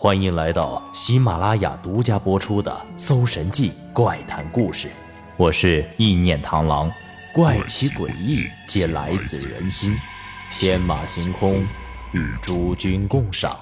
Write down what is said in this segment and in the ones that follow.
欢迎来到喜马拉雅独家播出的《搜神记》怪谈故事，我是意念螳螂。怪奇诡异皆来自人心，天马行空，与诸君共赏。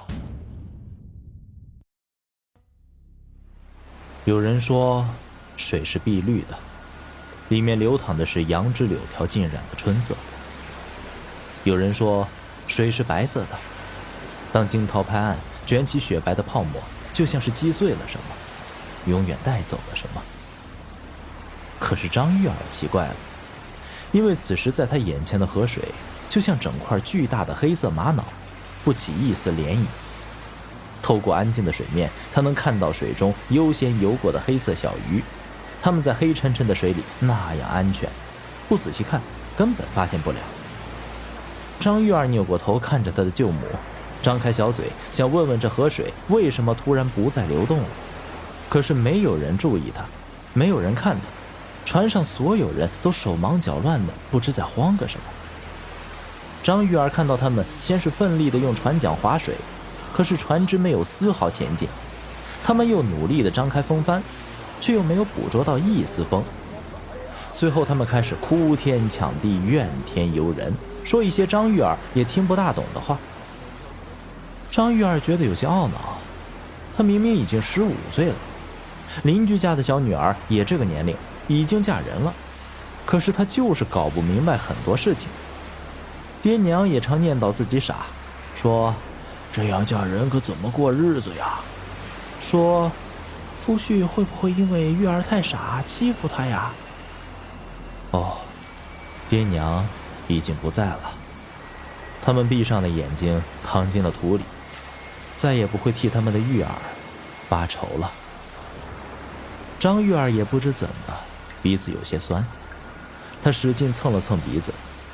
有人说水是碧绿的，里面流淌的是杨枝柳条浸染的春色。有人说水是白色的，当惊涛拍岸卷起雪白的泡沫，就像是击碎了什么，永远带走了什么。可是张玉儿奇怪了，因为此时在他眼前的河水就像整块巨大的黑色玛瑙，不起一丝涟漪。透过安静的水面，他能看到水中悠闲游过的黑色小鱼，它们在黑沉沉的水里那样安全，不仔细看根本发现不了。张玉儿扭过头看着他的舅母，张开小嘴想问问这河水为什么突然不再流动了，可是没有人注意他，没有人看他，船上所有人都手忙脚乱的，不知在慌个什么。张玉儿看到他们先是奋力的用船桨划水，可是船只没有丝毫前进，他们又努力的张开风帆，却又没有捕捉到一丝风。最后他们开始哭天抢地，怨天尤人，说一些张玉儿也听不大懂的话。张玉儿觉得有些懊恼，她明明已经15岁了，邻居家的小女儿也这个年龄，已经嫁人了，可是她就是搞不明白很多事情。爹娘也常念叨自己傻，说这样嫁人可怎么过日子呀，说夫婿会不会因为玉儿太傻欺负她呀。哦，爹娘已经不在了，他们闭上了眼睛，躺进了土里，再也不会替他们的玉儿发愁了。张玉儿也不知怎么，鼻子有些酸，她使劲蹭了蹭鼻子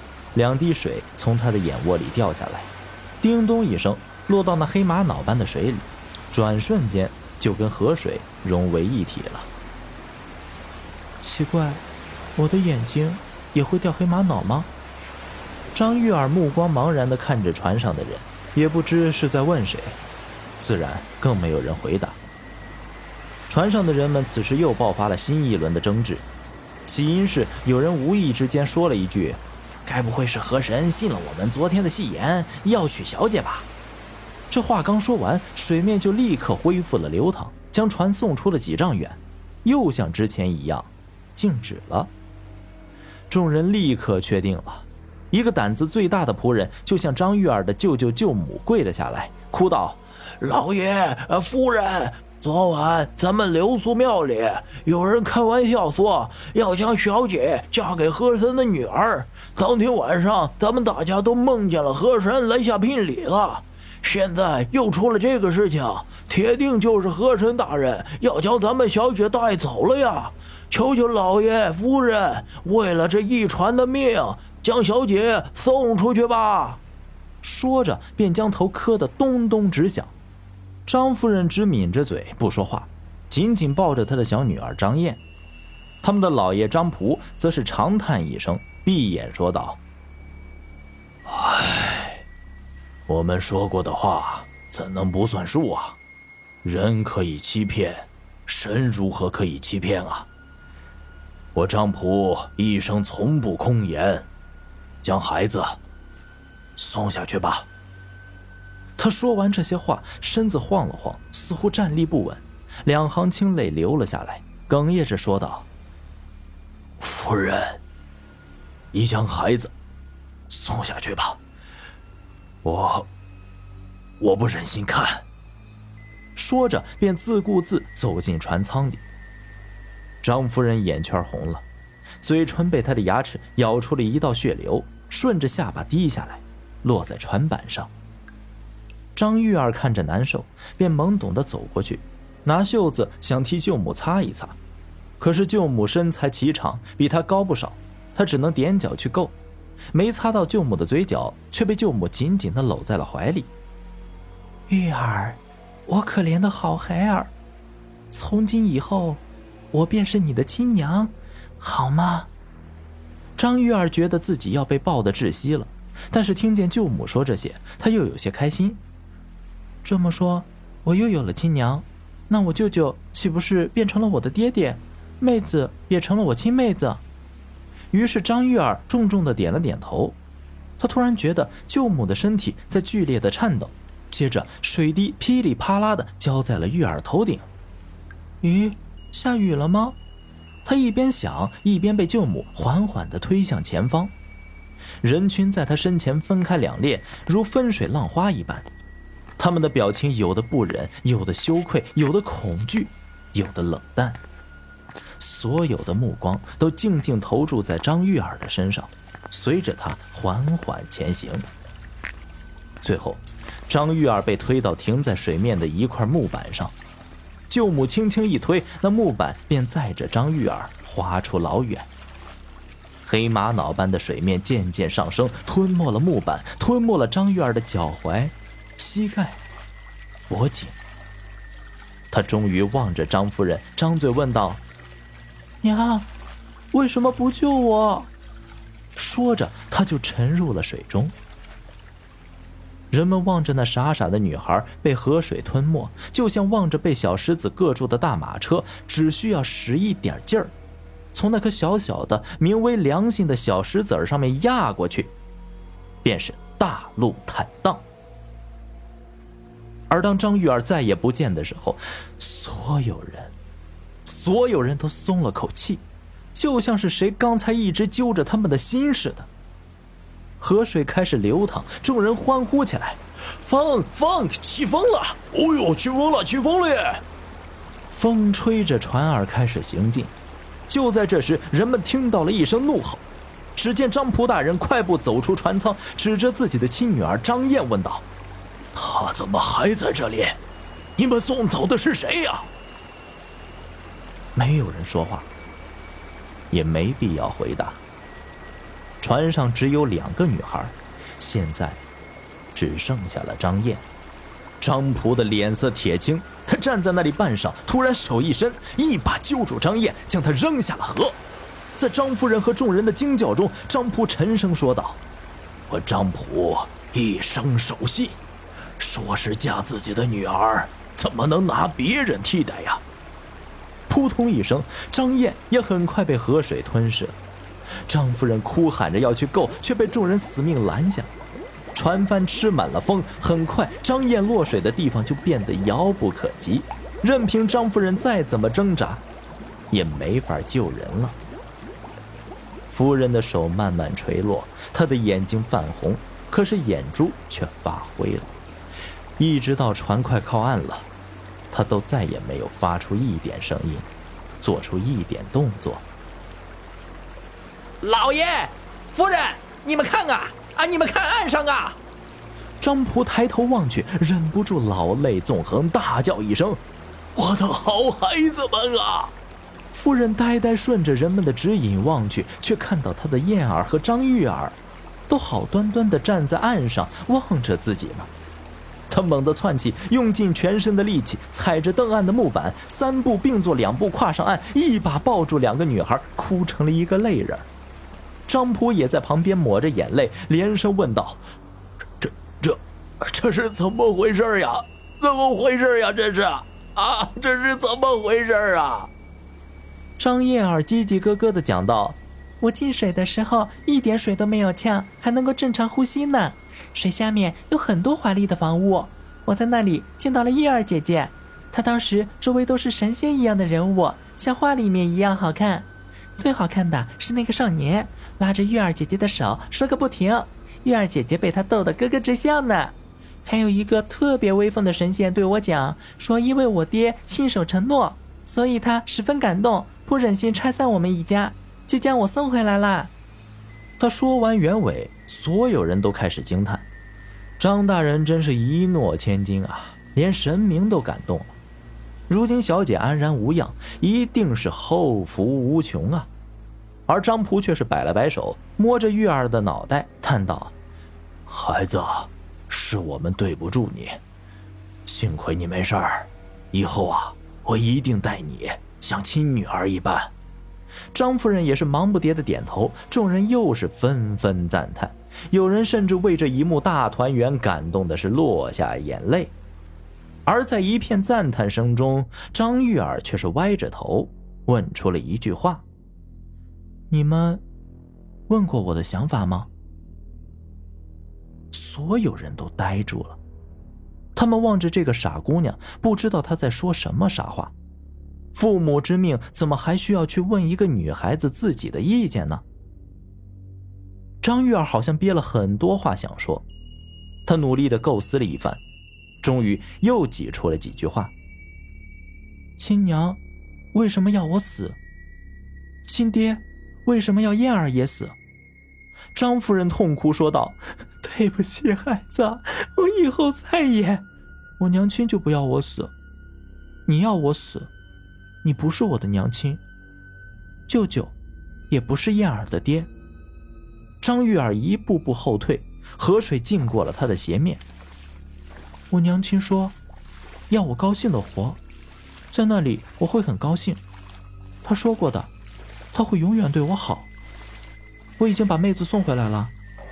，2滴水从她的眼窝里掉下来，叮咚一声落到那黑玛瑙般的水里，转瞬间就跟河水融为一体了。奇怪，我的眼睛也会掉黑玛瑙吗？张玉儿目光茫然地看着船上的人，也不知是在问谁，自然更没有人回答。船上的人们此时又爆发了新一轮的争执，起因是有人无意之间说了一句，该不会是河神信了我们昨天的戏言，要娶小姐吧。这话刚说完，水面就立刻恢复了流淌，将船送出了几丈远，又像之前一样静止了。众人立刻确定了，一个胆子最大的仆人就向张玉儿的舅舅舅母跪了下来，哭道：老爷夫人，昨晚咱们流苏庙里有人开玩笑说要将小姐嫁给河神的女儿，当天晚上咱们大家都梦见了河神来下聘礼了，现在又出了这个事情，铁定就是河神大人要将咱们小姐带走了呀，求求老爷夫人为了这一船的命，将小姐送出去吧。说着便将头磕得咚咚直响。张夫人只抿着嘴不说话，紧紧抱着她的小女儿张燕。他们的老爷张仆则是长叹一声，闭眼说道：唉，我们说过的话怎能不算数啊，人可以欺骗，神如何可以欺骗啊。我张仆一生从不空言，将孩子送下去吧。他说完这些话，身子晃了晃，似乎站立不稳，2行清泪流了下来，哽咽着说道：夫人，你将孩子送下去吧，我不忍心看。说着便自顾自走进船舱里。张夫人眼圈红了，嘴唇被她的牙齿咬出了一道血流，顺着下巴滴下来，落在船板上。张玉儿看着难受，便懵懂地走过去，拿袖子想替舅母擦一擦，可是舅母身材颀长，比她高不少，她只能踮脚去够，没擦到舅母的嘴角，却被舅母紧紧地搂在了怀里。玉儿，我可怜的好孩儿，从今以后我便是你的亲娘，好吗？张玉儿觉得自己要被抱得窒息了，但是听见舅母说这些，她又有些开心。这么说， 我又有了亲娘，那我舅舅岂不是变成了我的爹爹？妹子也成了我亲妹子。于是张玉儿重重地点了点头。他突然觉得舅母的身体在剧烈的颤抖，接着水滴噼里啪啦地浇在了玉儿头顶。咦，下雨了吗？他一边想，一边被舅母缓缓地推向前方。人群在他身前分开两列，如分水浪花一般。他们的表情有的不忍，有的羞愧，有的恐惧，有的冷淡。所有的目光都静静投注在张玉儿的身上，随着他缓缓前行。最后，张玉儿被推到停在水面的一块木板上，舅母轻轻一推，那木板便载着张玉儿滑出老远。黑玛瑙般的水面渐渐上升，吞没了木板，吞没了张玉儿的脚踝、膝盖、脖颈。他终于望着张夫人，张嘴问道：“娘，为什么不救我？”说着，他就沉入了水中。人们望着那傻傻的女孩被河水吞没，就像望着被小石子硌住的大马车，只需要使一点劲儿，从那颗小小的名为良心的小石子儿上面压过去，便是大路坦荡。而当张玉儿再也不见的时候，所有人都松了口气，就像是谁刚才一直揪着他们的心似的。河水开始流淌，众人欢呼起来：“风，起风了！哦呦，起风了耶！”风吹着船儿开始行进。就在这时，人们听到了一声怒吼。只见张仆大人快步走出船舱，指着自己的亲女儿张燕问道：“她怎么还在这里？你们送走的是谁呀？”没有人说话，也没必要回答。船上只有2个女孩，现在只剩下了张燕。张仆的脸色铁青，他站在那里半晌，突然手一伸，一把揪住张燕，将她扔下了河。在张夫人和众人的惊叫中，张仆沉声说道：“我张仆一生守信，说是嫁自己的女儿，怎么能拿别人替代呀？”扑通一声，张燕也很快被河水吞噬了。张夫人哭喊着要去救，却被众人死命拦下。船帆吃满了风，很快张燕落水的地方就变得遥不可及，任凭张夫人再怎么挣扎，也没法救人了。夫人的手慢慢垂落，她的眼睛泛红，可是眼珠却发灰了。一直到船快靠岸了，她都再也没有发出一点声音，做出一点动作。 老爷，夫人，你们看啊！你们看岸上啊！ 张仆抬头望去，忍不住老泪纵横，大叫一声：“我的好孩子们啊！”夫人呆呆顺着人们的指引望去，却看到她的燕儿和张玉儿都好端端地站在岸上望着自己呢。她猛地窜起，用尽全身的力气，踩着登岸的木板，3步并作2步跨上岸，一把抱住2个女孩，哭成了一个泪人。张仆也在旁边抹着眼泪，连声问道：“这是怎么回事呀？怎么回事呀？这是怎么回事啊？”张燕儿叽叽咯咯地讲道：“ 我进水的时候一点水都没有呛，还能够正常呼吸呢。水下面有很多华丽的房屋，我在那里见到了玉儿姐姐，她当时周围都是神仙一样的人物，像画里面一样好看。最好看的是那个少年拉着玉儿姐姐的手说个不停，玉儿姐姐被他逗得咯咯直笑呢。还有一个特别威风的神仙对我讲说，因为我爹信守承诺，所以他十分感动，不忍心拆散我们一家，就将我送回来了。” 他说完原委，所有人都开始惊叹，张大人真是一诺千金啊，连神明都感动了。如今小姐安然无恙，一定是后福无穷啊。而张仆却是摆了摆手，摸着玉儿的脑袋叹道：“孩子，是我们对不住你，幸亏你没事儿，以后啊，我一定待你像亲女儿一般。”张夫人也是忙不迭的点头，众人又是纷纷赞叹，有人甚至为这一幕大团圆感动的是落下眼泪。 而在一片赞叹声中，张玉儿却是歪着头问出了一句话：“ 你们问过我的想法吗？” 所有人都呆住了，他们望着这个傻姑娘，不知道她在说什么傻话。父母之命，怎么还需要去问一个女孩子自己的意见呢？张玉儿好像憋了很多话想说，她努力地构思了一番，终于又挤出了几句话：“ 亲娘为什么要我死？亲爹为什么要燕儿也死？” 张夫人痛哭说道：“ 对不起孩子，我以后再也……我娘亲就不要我死，你要我死，你不是我的娘亲，舅舅也不是燕儿的爹。” 张玉儿一步步后退，河水浸过了她的鞋面。 我娘亲说要我高兴的活，在那里我会很高兴，她说过的，她会永远对我好。我已经把妹子送回来了，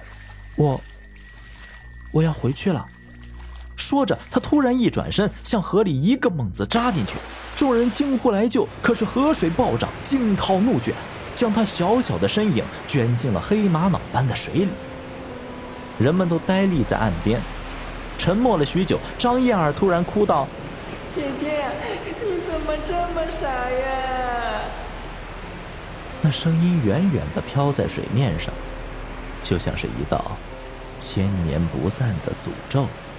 我要回去了。 说着，他突然一转身，向河里一个猛子扎进去。众人惊呼来救，可是河水暴涨，惊涛怒卷，将他小小的身影卷进了黑玛瑙般的水里。人们都呆立在岸边，沉默了许久。张燕儿突然哭道：“ 姐姐，你怎么这么傻呀？” 那声音远远地飘在水面上，就像是一道千年不散的诅咒。